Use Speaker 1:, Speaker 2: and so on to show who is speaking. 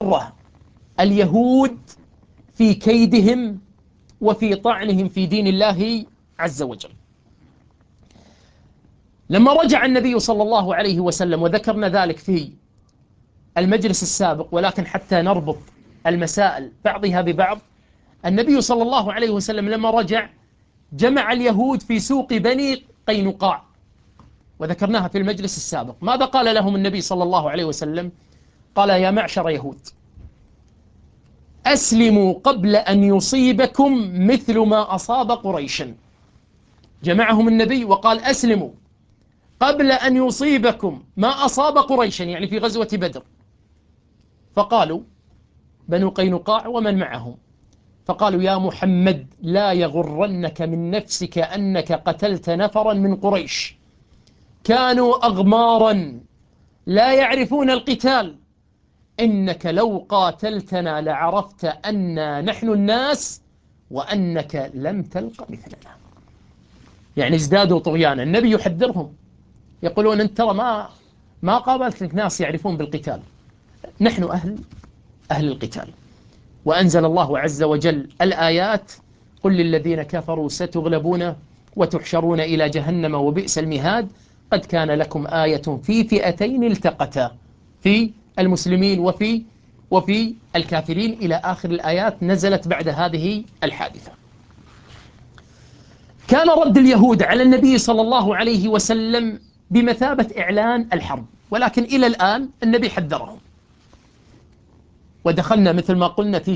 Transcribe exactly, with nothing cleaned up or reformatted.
Speaker 1: اليهود في كيدهم وفي طعنهم في دين الله عز وجل. لما رجع النبي صلى الله عليه وسلم، وذكرنا ذلك في المجلس السابق، ولكن حتى نربط المسائل بعضها ببعض، النبي صلى الله عليه وسلم لما رجع جمع اليهود في سوق بني قينقاع، وذكرناها في المجلس السابق. ماذا قال لهم النبي صلى الله عليه وسلم؟ قال: يا معشر يهود، أسلموا قبل أن يصيبكم مثل ما أصاب قريشا. جمعهم النبي وقال: أسلموا قبل أن يصيبكم ما أصاب قريشا، يعني في غزوة بدر. فقالوا بنو قينقاع ومن معهم، فقالوا: يا محمد، لا يغرنك من نفسك أنك قتلت نفرا من قريش كانوا أغمارا لا يعرفون القتال، إنك لو قاتلتنا لعرفت أننا نحن الناس وأنك لم تلق مثلنا. يعني ازدادوا طغيانا. النبي يحذرهم، يقولون: أنت ترى ما ما قابلت ناس يعرفون بالقتال، نحن أهل أهل القتال. وأنزل الله عز وجل الآيات: قل للذين كفروا ستغلبون وتحشرون إلى جهنم وبئس المهاد، قد كان لكم آية في فئتين التقتا، في المسلمين وفي وفي الكافرين، إلى آخر الآيات نزلت بعد هذه الحادثة. كان رد اليهود على النبي صلى الله عليه وسلم بمثابة إعلان الحرب، ولكن إلى الآن النبي حذرهم. ودخلنا مثل ما قلنا في